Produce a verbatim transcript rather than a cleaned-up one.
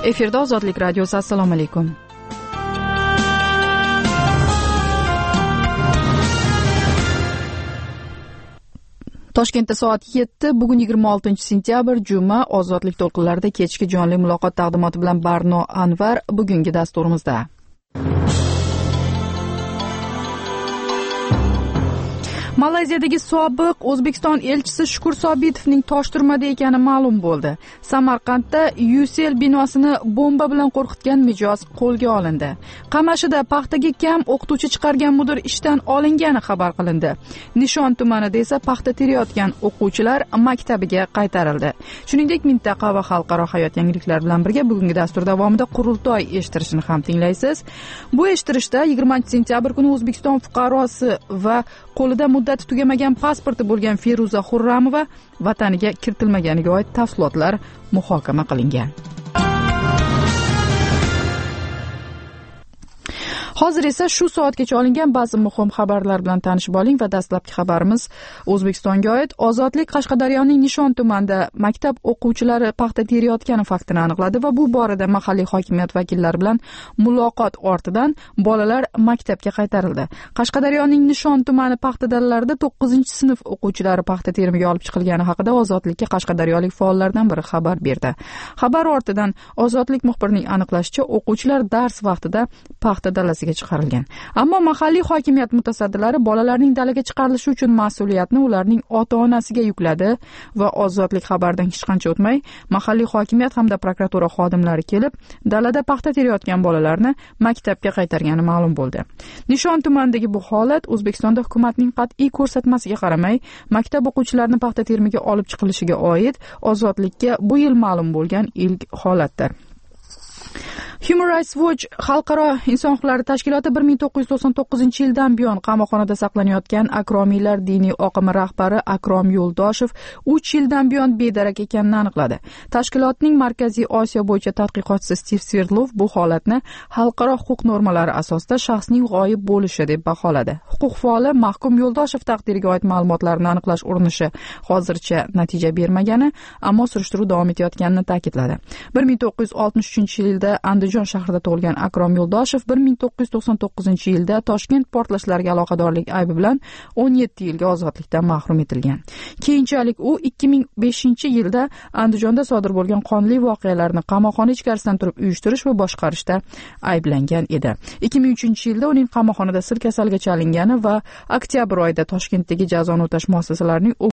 Efirda Ozodlik radiosi. Assalomu alaykum. Toshkentda soat yetti, bugun yigirma oltinchi sentyabr, juma. Ozodlik to'lqinlarida kechki jonli muloqot taqdimoti bilan Barno Anvar bugungi dasturimizda. Malayziyadagi sobiq O'zbekiston elchisi Shukur Sobitovning Toshturmada ekani ma'lum bo'ldi. Samarqandda Yusel binosini bomba bilan qo'rqitgan mijoz qo'lga olindi. Qamashida paxtaga kam o'qituvchi chiqargan mudir ishdan olingani xabar qilindi. Nishon tumanida esa paxta terayotgan o'quvchilar maktabiga qaytarildi. Shuningdek, mintaqa va xalqaro hayot yangiliklari bilan birga bugungi dastur davomida qurultoy eshittirishini ham tinglaysiz. Bu eshittirishda yigirmanchi sentyabr kuni O'zbekiston fuqarosi va qo'lida muddati tugamagan pasporti bo'lgan Feruza Xurramova vataniga kiritilmaganiga oid tafsilotlar muhokama qilingan. Hozir esa shu soatgacha olingan ba'zi muhim xabarlar bilan tanishib oling va dastlabki xabarimiz O'zbekistonga oid. Ozodlik Qashqadaryoning Nishon tumanida maktab o'quvchilari paxta terayotgani faktini aniqladi va bu borada mahalliy hokimiyat vakillari bilan muloqot ortidan bolalar maktabga qaytarildi. Qashqadaryoning Nishon tumani paxta dalalarida to'qqizinchi sinf o'quvchilari paxta terimiga olib chiqilgani haqida Ozodlikka qashqadaryolik faollardan biri xabar berdi. Xabar ortidan Ozodlik muxbirining aniqlashicha, o'quvchilar dars vaqtida paxta dalasiga chiqarilgan. Ammo mahalliy hokimiyat mutasaddilari bolalarning dalaga chiqarilishi uchun mas'uliyatni ularning ota-onasiga yukladi va Ozodlik xabaridan hech qancha o'tmay mahalliy hokimiyat hamda prokuratura xodimlari kelib, dalada paxta terayotgan bolalarni maktabga qaytargani ma'lum bo'ldi. Nishon tumanidagi bu holat O'zbekistonda hukumatning qat'iy ko'rsatmasiga qaramay, maktab o'quvchilarini paxta terimiga olib chiqilishiga oid Ozodlikka bu yil ma'lum bo'lgan ilk holatdir. Human Rights Watch xalqaro inson huquqlari tashkiloti bir ming to'qqiz yuz to'qson to'qqizinchi yildan buyon qamoqxonada saqlanayotgan akromiylar diniy oqimi rahbari Akrom Yo'ldoshev uch yildan buyon bedarak ekanini aniqladi. Tashkilotning Markaziy Osiyo bo'yicha tadqiqotchisi Steve Sverdlov bu holatni xalqaro huquq normalari asosida shaxsning g'oyib bo'lishi deb baholadi. Huquq faoli mahkum Yo'ldoshev taqdiriga oid ma'lumotlarni aniqlash urinishi hozircha natija bermagani, ammo surishtiruv davom etayotganini ta'kidladi. bir ming to'qqiz yuz oltmish uchinchi yilda Andijon shahrida tug'ilgan Akrom Yo'ldoshev bir ming to'qqiz yuz to'qson to'qqizinchi yilda Toshkent portlashlariga aloqadorlik aybi bilan o'n yetti yilga ozodlikdan mahrum etilgan. Keyinchalik u ikki ming beshinchi yilda Andijonda sodir bo'lgan qonli voqealarni qamoqxona ichkarisidan turib uyushtirish va boshqarishda ayblangan edi. ikki ming uchinchi yilda uning qamoqxonada sil kasaliga chalingani va oktyabr oyida Toshkentdagi jazoni o'tash muassasalarining